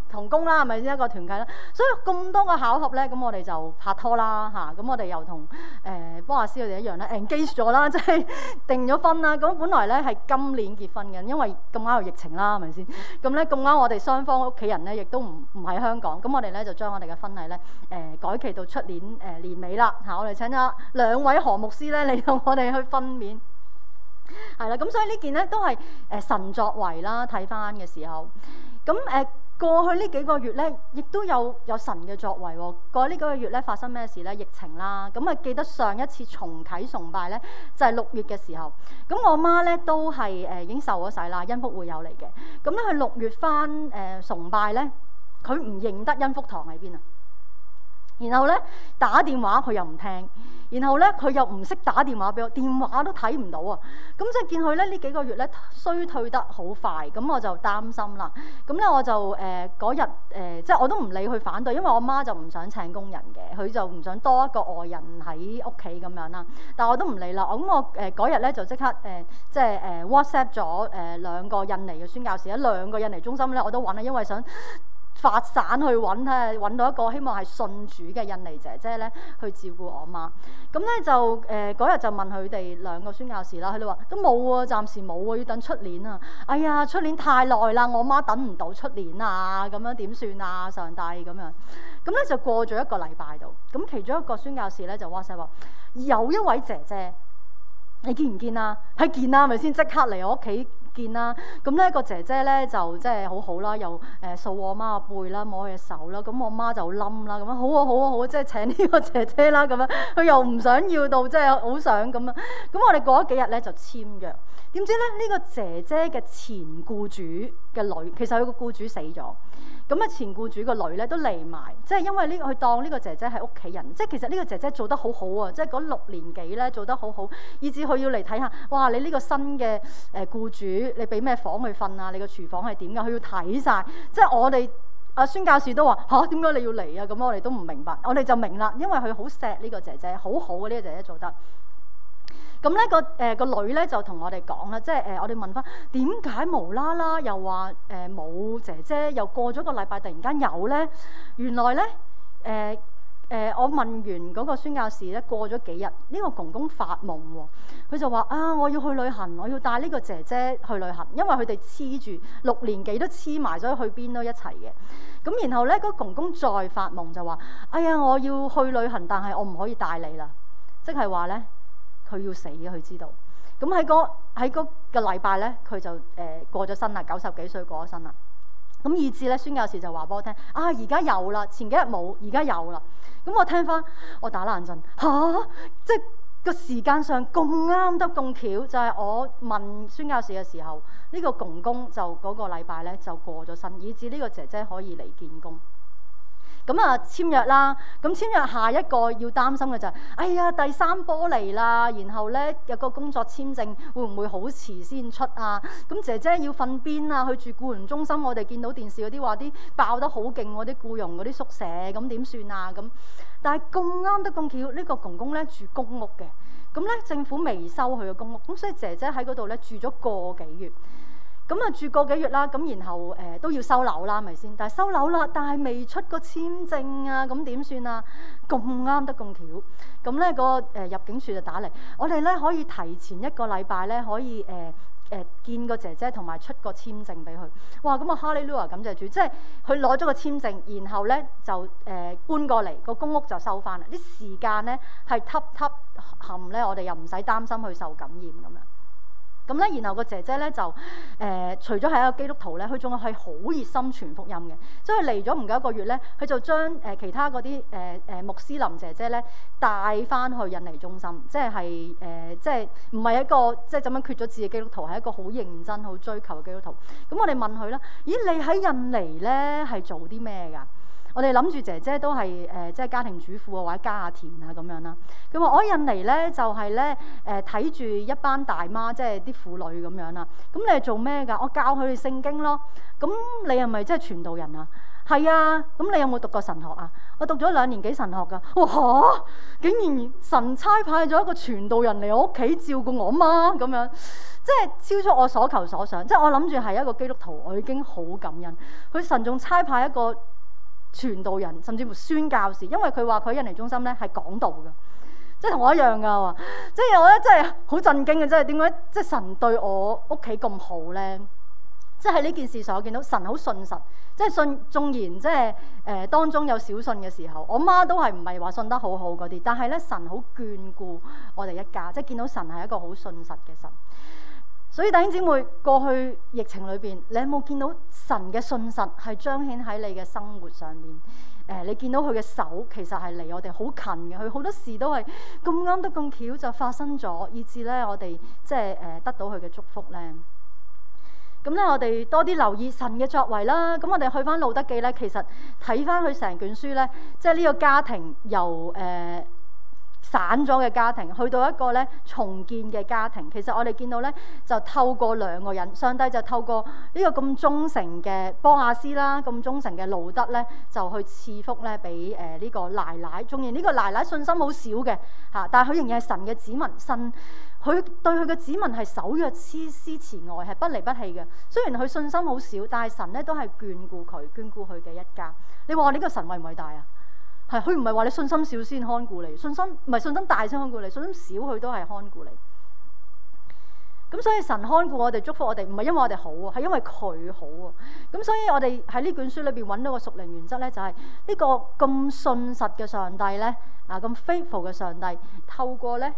同工啦，係咪一個團契啦？所以咁多個巧合咧，咁我哋就拍拖啦嚇。咁、啊、我哋又同誒波亞斯佢哋一樣咧 engage 咗啦，即係定咗婚啦。咁本來咧係今年結婚嘅，因為咁啱有疫情啦，係咪先？咁咧咁啱我哋雙方屋企人咧亦都唔唔喺香港，咁我哋咧就將我哋嘅婚禮咧誒改期到出年誒、呃、年尾啦嚇。我哋請咗兩位何牧師咧嚟到我哋去分娩。係啦，咁所以呢件咧都係誒神作為啦。睇翻嘅時候，咁誒、呃、過去呢幾個月咧，亦都有有神嘅作為喎。過去呢幾個月咧發生咩事咧？疫情啦，咁啊記得上一次重啟崇拜咧就係、是、六月嘅時候。咁我媽咧都係誒、呃、已經受咗洗啦，恩福會友嚟嘅。咁咧佢六月翻誒、呃、崇拜咧，佢唔認得恩福堂喺邊啊。然後咧打電話佢又唔聽。然後咧，佢又唔識打電話俾我，電話都睇唔到啊！咁即係見佢咧呢幾個月咧衰退得好快，咁我就擔心啦。咁咧我就誒嗰日誒，即係我都唔理佢反對，因為我媽就唔想請工人嘅，佢就唔想多一個外人喺屋企咁樣啦。但係我都唔理啦。咁我誒嗰日咧就即刻誒、呃、即係誒、呃、WhatsApp 咗誒兩個印尼嘅宣教士，一兩個印尼中心咧我都揾啦，因為想發散去揾咧，揾到一個希望係信主嘅印尼姐姐咧，去照顧我媽。咁咧就誒嗰日就問佢哋兩個宣教士啦，佢哋話都冇喎，暫時冇喎，要等出年啊！哎呀，出年太耐啦，我媽等唔到出年啊，咁樣點算啊？上帝咁樣。咁咧就過咗一個禮拜度，咁其中一個宣教士咧就 WhatsApp 話有一位姐姐，你見唔見啊？係見啦，咪先即刻嚟我屋企見啦。咁咧個姐姐咧就即係好好啦，又誒掃我媽個背啦，摸佢隻手啦。咁我媽就冧啦，咁樣好啊好啊好啊，即係請呢個姐姐啦咁樣。佢又唔想要到，即係好想咁樣。咁我哋過咗幾日咧就簽約。點知咧呢個姐姐嘅前僱主嘅女，其實佢個僱主死咗。咁啊前僱主個女咧都嚟埋，即係因為呢個佢當呢個姐姐係屋企人，即係其實呢個姐姐做得好好啊，即係嗰六年幾咧做得好好，以至佢要嚟睇下，哇！你呢個新嘅誒僱主，你俾咩房佢瞓啊？你個廚房係點㗎？佢要睇晒。即係我哋阿宣教士都話吓，點解你要嚟啊？咁我哋都唔明白，我哋就明啦，因為佢好錫呢個姐姐，好好嘅呢個姐姐做得。咁咧個誒、呃、個女咧就同我哋講啦，即係誒、呃、我哋問翻點解無啦啦又話誒冇姐姐，又過咗個禮拜突然間有咧？原來咧誒誒我問完嗰個宣教士咧，過咗幾日，呢、呢個公公發夢喎，佢就話啊，我要去旅行，我要帶呢個姐姐去旅行，因為佢哋黐住六年幾都黐埋，所以去邊都一齊嘅。咁然後咧，嗰個公公再發夢就話：哎呀，我要去旅行，但係我唔可以帶你啦，即係話咧。佢要死嘅，佢知道。咁喺嗰喺嗰個禮拜咧，佢就誒、呃、過咗身啦，九十幾歲過咗身啦。咁以至咧，宣教士就話俾我聽：啊，而家有啦，前幾日冇，而家有啦。咁我聽翻，我打冷震嚇，即係個時間上咁啱得咁巧，就係、是、我問宣教士嘅時候，呢、這個公公就嗰個禮拜咧就過咗身，以至呢個姐姐可以嚟見工。咁啊簽約啦，咁簽約下一個要擔心嘅就係、是，哎呀第三波嚟啦，然後咧有個工作簽證會唔會好遲先出啊？咁姐姐要瞓邊啊？去住僱員中心，我哋見到電視嗰啲話啲爆得好勁喎，啲僱傭嗰啲宿舍，咁點算啊？咁但係咁啱得咁巧，呢、這個公公咧住公屋嘅，咁咧政府未收佢嘅公屋，咁所以姐姐喺嗰度咧住咗個幾月。咁啊住個幾月啦，咁然後誒、呃、都要收樓啦，咪先？但係收樓啦，但係未出個簽證啊，咁點算啊？咁啱得咁巧，咁咧、個誒、呃、入境處就打嚟，我哋咧可以提前一個禮拜咧可以誒誒、呃呃、見個姐姐同埋出個簽證俾佢。哇！咁啊哈利路亞感謝主，即係佢攞咗個簽證，然後咧就誒、呃、搬過嚟個公屋就收翻啦。啲時間咧係揼揼冚咧，我哋又唔使擔心佢受感染咁樣。咁咧，然後個姐姐咧就誒、呃，除咗係一個基督徒咧，佢仲係好熱心傳福音嘅。即係嚟咗唔夠一個月咧，佢就將誒、呃、其他嗰啲誒誒穆斯林姐姐咧帶翻去印尼中心，即係誒、呃，即係唔係一個即係咁樣缺咗字嘅基督徒，係一個好認真、好追求嘅基督徒。咁我哋問佢啦：咦，你喺印尼咧係做啲咩㗎？我哋諗住姐姐都係誒、呃，即係家庭主婦啊，或者家下田啊咁樣啦。佢話：我印尼咧就係咧誒睇住一班大媽，即係啲婦女咁樣啦。咁你係做咩㗎？我教佢哋聖經咯。咁你係咪即係傳道人啊？ 係啊，咁你有冇讀過神學啊？我讀咗兩年幾神學㗎。哇！竟然神差派咗一個傳道人嚟我屋企照顧我媽咁樣，即係超出我所求所想。即係我諗住係一個基督徒，我已經好感恩。佢神仲差派一個傳道人，甚至乎宣教士，因為佢話佢印尼中心咧係講道㗎。即係同我一樣㗎，即係我咧真係好震驚嘅，即係點解即係神對我屋企咁好咧？即係喺呢件事上，我見到神好信實，即係信縱然即係誒、呃、當中有小信嘅時候，我媽都係唔係話信得好好嗰啲，但係咧神好眷顧我哋一家，即係見到神係一個好信實嘅神。所以弟兄姊妹，過去疫情裏邊，你有冇見到神嘅信實係彰顯喺你嘅生活上面？誒、呃，你見到佢嘅手其實係離我哋好近嘅，佢好多事都係咁啱得咁巧就發生咗，以致咧我哋即係誒、呃、得到佢嘅祝福咧。咁咧，我哋多啲留意神嘅作為啦。咁我哋去翻路德記咧，其實睇翻佢成卷書咧，即係呢個家庭由誒、呃、散咗嘅家庭，去到一個咧重建嘅家庭。其實我哋見到咧，就透過兩個人，上帝就透過呢個咁忠誠嘅波亞斯啦，咁忠誠嘅路德咧，就去賜福咧俾誒呢個奶奶。縱然呢個奶奶信心好少嘅嚇，但係佢仍然係神嘅子民，神佢對佢嘅子民係守約施施慈愛，係不離不棄嘅。雖然佢信心好少，但係神咧都係眷顧佢，眷顧佢嘅一家。你話呢個神偉唔偉大啊？係，佢唔係話你信心少先看顧你，信心唔係信心大先看顧你，信心少佢都係看顧你。咁所以神看顧我哋，祝福我哋，唔係因為我哋好啊，係因為佢好啊。咁所以我哋喺呢卷書裏邊揾到個屬靈原則咧，就係呢個咁信實嘅上帝咧，啊咁 faithful 嘅上帝，透過咧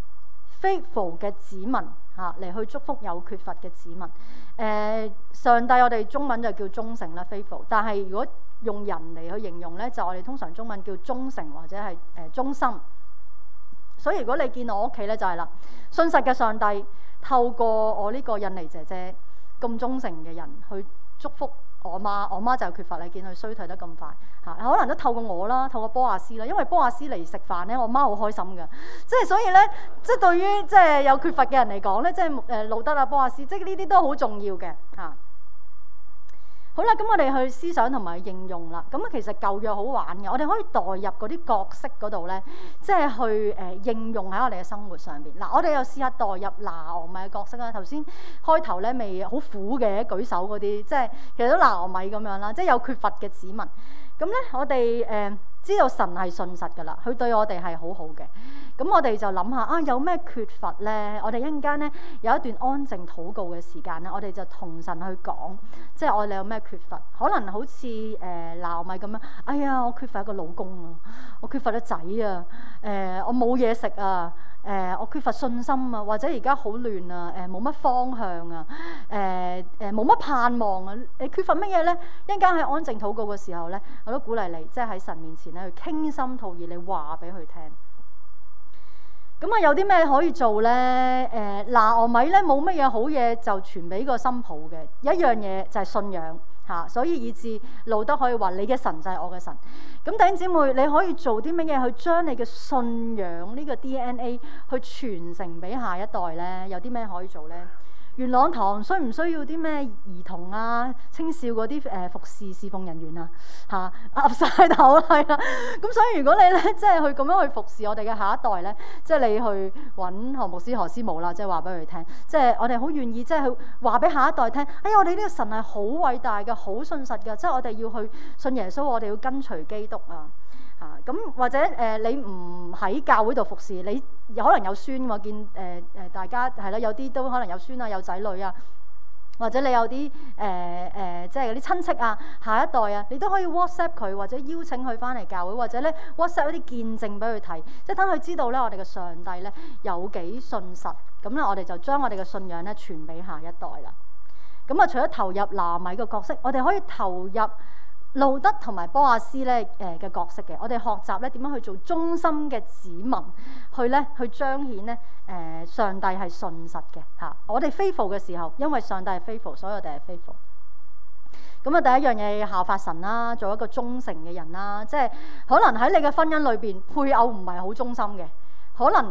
faithful 嘅子民嚇嚟去祝福有缺乏嘅子民。誒、呃，上帝我哋中文就叫忠誠啦 faithful， 但係如果用人嚟去形容咧，就我哋通常中文叫忠誠或者係誒、呃、忠心。所以如果你見我屋企咧，就係、是、啦，信實嘅上帝透過我呢個印尼姐姐咁忠誠嘅人去祝福我媽，我媽就缺乏，你見佢衰退得咁快嚇、啊，可能都透過我啦，透過波亞斯啦，因為波亞斯嚟食飯咧，我媽好開心嘅，即係所以咧，即係對於即係有缺乏嘅人嚟講咧，即係誒路德啊、波亞斯，即係呢啲都好重要嘅嚇。啊好啦，咁我哋去思想同埋應用啦。咁其實舊約好玩嘅，我哋可以代入嗰啲角色嗰度咧，即係去誒、呃、應用喺我哋嘅生活上邊。嗱，我哋又試下代入拿俄米嘅角色啦。頭先開頭咧未好苦嘅舉手嗰啲，即係其實都拿俄米咁樣啦，即係有缺乏嘅子民。咁咧，我哋誒、呃、知道神係信實噶啦，佢對我哋係好好嘅。咁我哋就諗下啊，有咩缺乏咧？我哋一陣間咧有一段安靜禱告嘅時間咧，我哋就同神去講，即係我哋有咩缺乏？可能好似誒拿俄米咁樣，哎呀，我缺乏一個老公啊，我缺乏咗仔啊，誒、呃，我冇嘢食啊，誒、呃，我缺乏信心啊，或者而家好亂啊，誒、呃，冇乜方向啊，誒、呃，誒，冇乜盼望啊，你缺乏乜嘢咧？一陣間喺安靜禱告嘅時候咧，我都鼓勵你，即係喺神面前咧去傾心吐意，你話俾佢聽。咁啊，有啲咩可以做咧？誒、呃，拿俄米咧冇乜嘢好嘢就傳俾個新抱嘅，有一樣嘢就係信仰嚇、啊，所以以致路德可以話你嘅神就係我嘅神。咁弟兄姊妹，你可以做啲乜嘢去將你嘅信仰呢個 D N A 去傳承俾下一代咧？有啲咩可以做咧？元朗堂需唔需要啲咩兒童啊、青少嗰啲誒服侍侍奉人員啊？嚇岌晒頭係啦，咁所以如果你咧即係去咁樣去服侍我哋嘅下一代咧，即係你去揾何牧師、何師母啦，即係話俾佢哋聽，即係我哋好願意即係去話俾下一代聽。哎呀，我哋呢個神係好偉大嘅，好信實嘅，即係我哋要去信耶穌，我哋要跟隨基督啊！嚇咁、啊、或者誒、呃、你唔喺教會度服侍，你可能有孫喎，見誒誒、呃、大家係啦，有啲都可能有孫啊，有仔女啊，或者你有啲誒誒即係啲親戚啊，下一代啊，你都可以 WhatsApp 佢，或者邀請佢翻嚟教會，或者咧 WhatsApp 一啲見證俾佢睇，即係等佢知道咧我哋嘅上帝咧有幾信實，咁咧我哋就將我哋嘅信仰咧傳俾下一代啦。咁啊，除咗投入拿俄米嘅角色，我哋可以投入路德同埋波亞斯咧誒嘅角色嘅，我哋學習咧點樣去做忠心嘅子民，去咧去彰顯咧誒上帝係信實嘅嚇。我哋 faithful 嘅時候，因為上帝係 faithful，所以我哋係 faithful。咁啊，第一樣嘢要效法神啦，做一個忠誠嘅人啦，即係可能喺你嘅婚姻裏邊，配偶唔係好忠心嘅，可能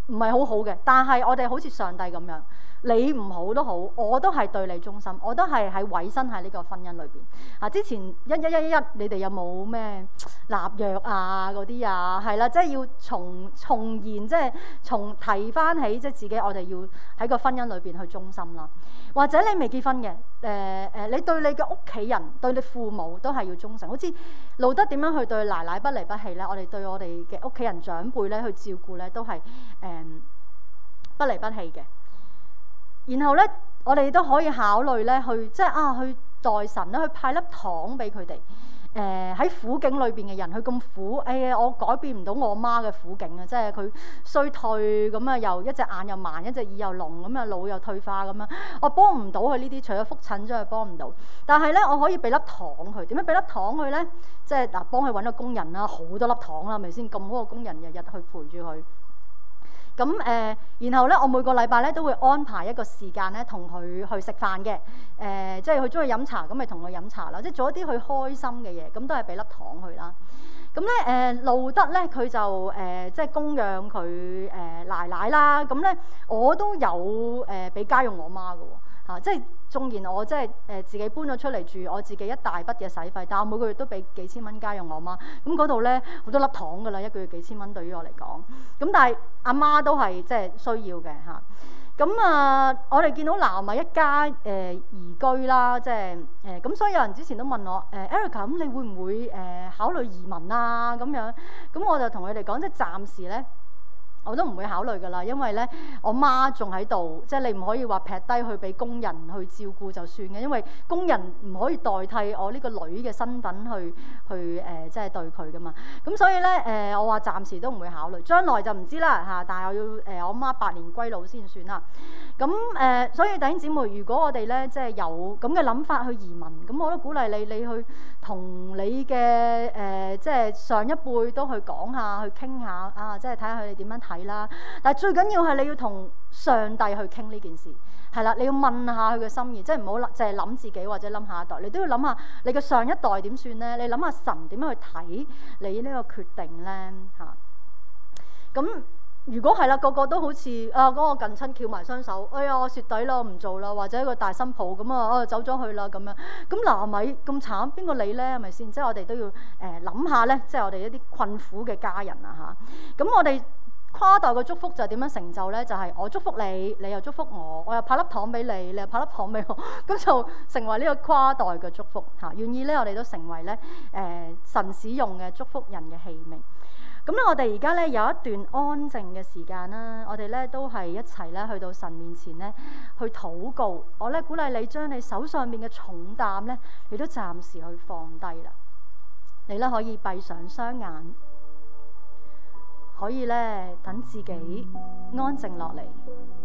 唔係好好嘅，但係我哋好似上帝咁樣，你唔好都好，我都係對你忠心，我都係喺委身喺呢個婚姻裏邊。啊，之前一一一一，你哋有冇咩立約啊嗰啲啊？係啦，即係要重重現，即係重提翻起，即係自己我哋要喺個婚姻裏邊去忠心啦。或者你未結婚嘅，誒、呃、誒，你對你嘅屋企人、對你父母都係要忠誠。好似路得點樣去對奶奶不離不棄咧？我哋對我哋嘅屋企人長輩咧去照顧咧，都係誒、呃、不離不棄嘅。然後咧，我哋都可以考慮咧，去即係啊，去代神咧，去派粒糖俾佢哋。誒、呃、喺苦境裏邊嘅人，佢咁苦，哎呀，我改變唔到我媽嘅苦境啊！即係佢衰退咁啊，又一隻眼又盲，一隻耳又聾，咁啊腦又退化咁樣，我幫唔到佢呢啲，除咗覆診之外幫唔到。但係咧，我可以俾粒糖佢。點樣俾粒糖佢咧？即係嗱，幫佢揾個工人啦，好多粒糖啦，係咪先？咁好個工人日日去陪住佢。咁誒、呃，然後咧，我每個禮拜咧都會安排一個時間咧，同佢去食飯嘅。誒、呃，即係佢中意飲茶，咁咪同佢飲茶啦。即係做一啲佢開心嘅嘢，咁都係俾粒糖佢啦。咁咧誒，路得咧佢就誒、呃，即係供養佢誒、呃、奶奶啦。咁咧我都有誒俾、呃、家用我媽嘅喎。嚇、啊！即係縱然我即係誒自己搬咗出嚟住，我自己一大筆嘅使費，但我每個月都俾幾千蚊家用我媽。咁嗰度咧好多粒糖㗎啦，一個月幾千蚊對於我嚟講。咁但係阿媽都係即係需要嘅嚇。咁啊，我哋見到拿米一家誒、呃、移居啦，即係誒咁，所以有人之前都問我誒 Erica，咁你會唔會誒、呃、考慮移民啊？咁樣咁我就同佢哋講，即係暫時咧。我都唔會考慮㗎啦，因為咧我媽仲喺度，即係你唔可以話劈低去俾工人去照顧就算嘅，因為工人唔可以代替我呢個女嘅身份去去誒、呃，即係對佢㗎嘛。咁所以咧誒、呃，我話暫時都唔會考慮，將來就唔知啦嚇。但係我要誒、呃、我媽百年歸老先算啦。咁誒、呃，所以弟兄姊妹，如果我哋咧即係有咁嘅諗法去移民，咁我都鼓勵你，你去同你嘅誒、呃、即係上一輩都去講下，去傾下啊，即係睇下佢哋點樣睇啦。但係最緊要係你要同上帝去傾呢件事，係啦，你要問下佢嘅心意，即係唔好淨係諗自己或者諗下一代，你都要諗下你嘅上一代點算咧？你諗下神點樣去睇你呢個決定咧？嚇咁。如果係啦，個個都好似啊嗰、那個近親翹埋雙手，哎呀我蝕底啦，唔做啦，或者一個大新抱咁啊，啊走咗去啦咁樣，咁拿米咁慘，邊個理咧？係咪先？即係我哋都要誒諗、呃、下咧，即係我哋一啲困苦嘅家人啊嚇。咁我哋跨代嘅祝福就係點樣成就咧？就係、是、我祝福你，你又祝福我，我又派粒糖俾你，你又派粒糖俾我，咁就成為呢個跨代嘅祝福嚇。願意咧，我哋都成為咧誒、呃、神使用嘅祝福人嘅器皿。咁咧，我哋而家咧有一段安靜嘅時間啦，我哋咧都係一齊咧去到神面前咧去禱告。我咧鼓勵你將你手上面嘅重擔咧，你都暫時去放低啦。你咧可以閉上雙眼，可以咧等自己安靜落嚟。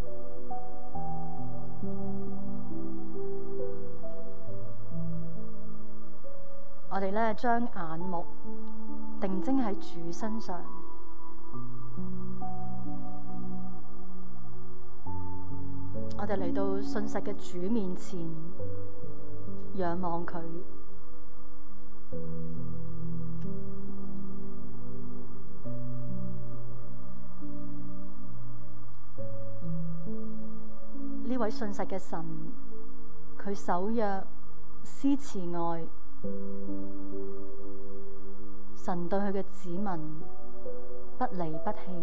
我哋咧將眼目定睛喺主身上，我哋嚟到信實嘅主面前，仰望佢。呢位信實嘅神，佢守約施慈愛。神對佢嘅子民不離不棄，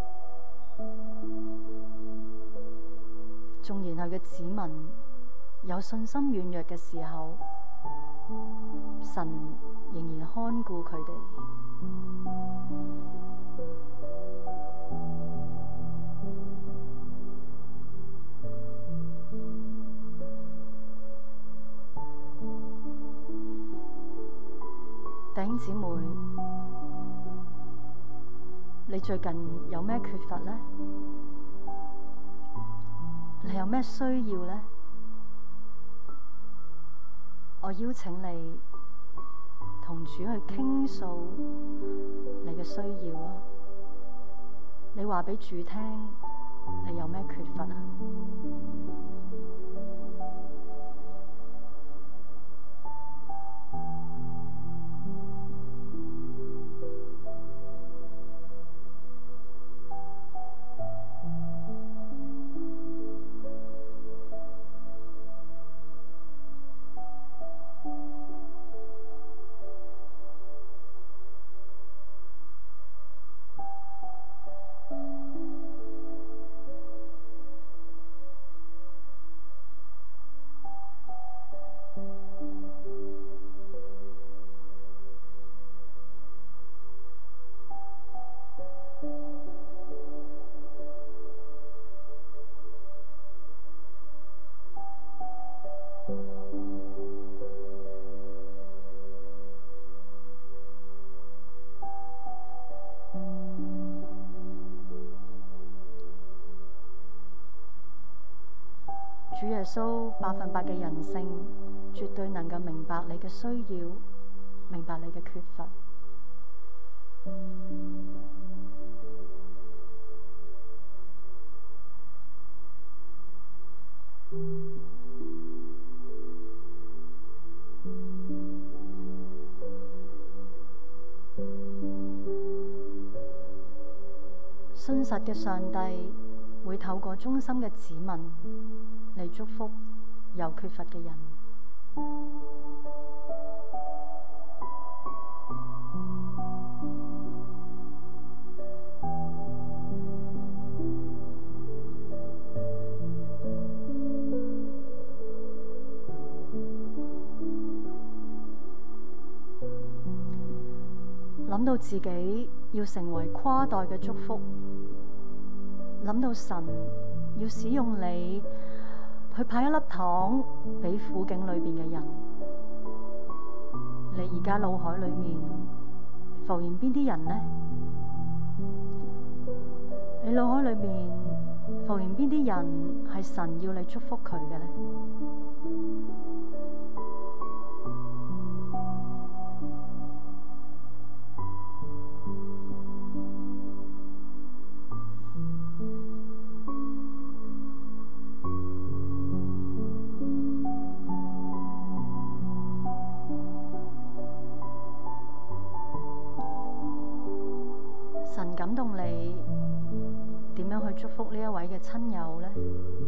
縱然佢嘅子民有信心軟弱嘅時候，神仍然看顧佢哋。弟兄姊妹，你最近有咩缺乏呢？你有咩需要呢？我邀請你同主去傾訴你嘅需要啊！你話俾主聽，你有咩缺乏啊？ 穌百分百嘅人性，絕對能夠明白你嘅需要，明白你嘅缺乏。信實嘅上帝會透過忠心嘅子民嚟祝福有缺乏嘅人。諗到自己要成為跨代嘅祝福，諗到神要使用你去派一粒糖俾苦境裏邊嘅人，你而家腦海裏面浮現邊啲人呢？你腦海裏面浮現邊啲人係神要你祝福佢嘅呢？神感動你點樣去祝福呢一位嘅親友呢？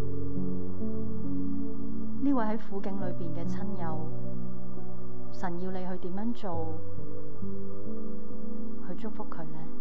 呢位喺苦境裏邊嘅親友，神要你去點樣做去祝福佢呢？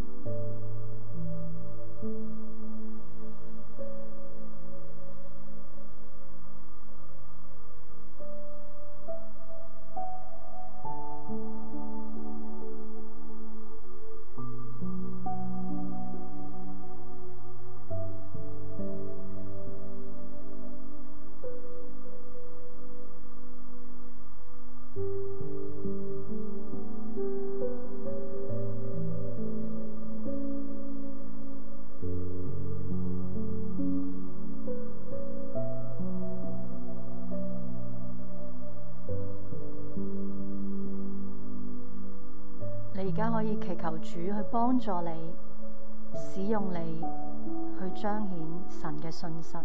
你而家可以祈求主去幫助你，使用你去彰顯神嘅信實。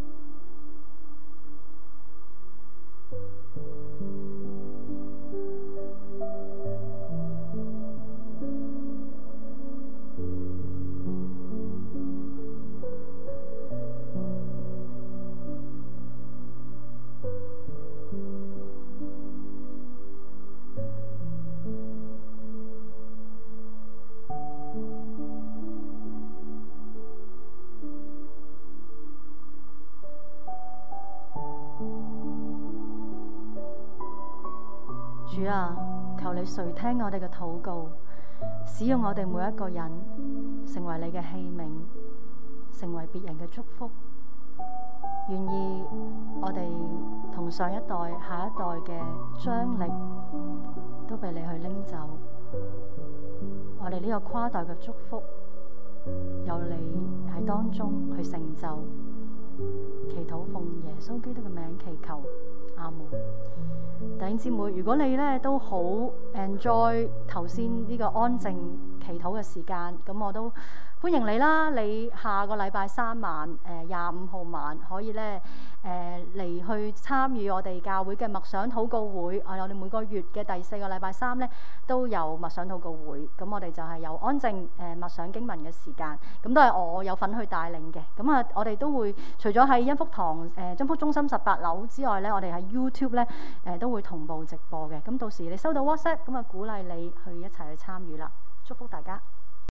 主啊，求你垂聽我哋嘅禱告，使用我哋每一個人成為你嘅器皿，成為別人嘅祝福。願意我哋同上一代、下一代嘅張力都被你去拎走。我哋呢個跨代嘅祝福，由你喺當中去成就。祈禱奉耶穌基督嘅名祈求，阿門。弟兄姊妹，如果你咧都好 enjoy 頭先呢個安靜祈禱嘅時間，咁我都歡迎你啦。你下個禮拜三晚，誒廿五號晚可以咧誒嚟去參與我哋教會嘅默想禱告會。我哋每個月嘅第四個禮拜三咧都有默想禱告會。咁我哋就係有安靜誒默想經文嘅時間，咁都係我有份去帶領嘅。咁啊，我哋都會除咗喺恩福堂誒真福中心十八樓之外咧，我哋喺 YouTube 咧誒都會同步直播嘅。咁到時你收到 WhatsApp，咁啊鼓勵你去一齊去參與啦。祝福大家。